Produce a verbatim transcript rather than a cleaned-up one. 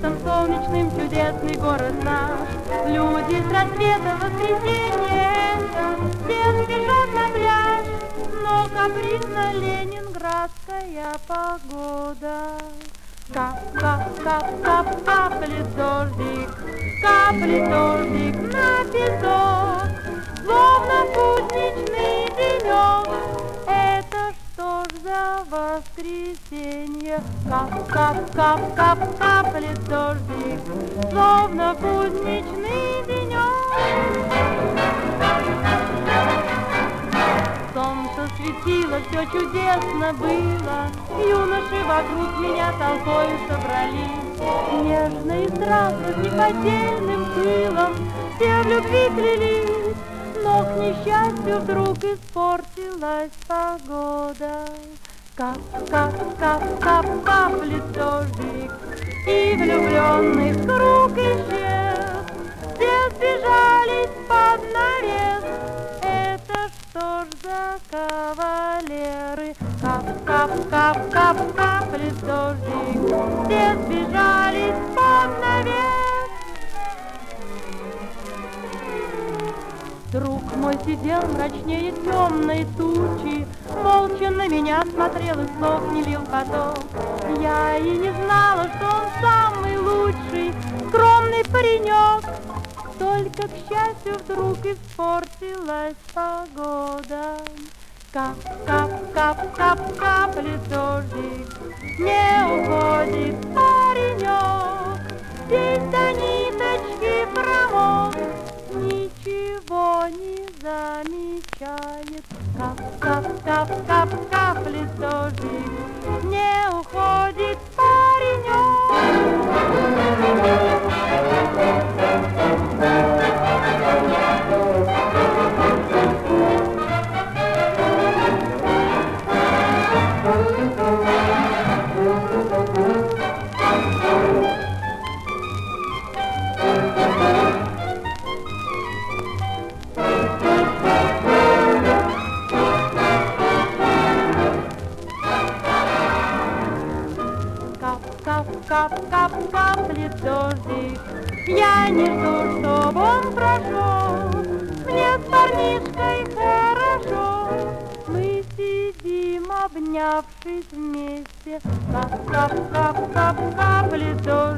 летом солнечным чудесный город наш. Люди с рассвета воскресенье все спешат на пляж, но капризна ленинградская погода. Кап, кап, кап, кап, каплет дождик, каплет дождик на песок, словно будничный денек. Это что ж за воскресенье? Кап, кап, кап, кап, каплет дождик, словно будничный денек. Солнце светило, все чудесно было, юноши вокруг меня толпою собрались. Нежно и страстно, с неподдельным пылом все в любви клялись, но к несчастью вдруг испортилась погода. Кап, кап, кап, кап, каплет дождик, и влюбленных круг исчез. Все сбежались под навес. Это что ж за кавалеры? Кап, кап, кап, кап, каплет дождик, все сбежались под навес. Друг мой сидел мрачнее темной тучи, молча на меня смотрел и слов не лил поток. Я и не знала, что он самый лучший, скромный паренек. Только, к счастью, вдруг испортилась погода. Кап, кап, кап, кап, каплет дождик, не уходит паренек. Весь до ниточки промок, ничего не замечает. Кап, кап, кап, кап, каплет дождик, не уходит паренек. Кап, кап, каплет дождик, я не жду, чтоб он прошел. Мне с парнишкой хорошо, мы сидим, обнявшись вместе. Кап, кап, кап, кап, каплет дождик.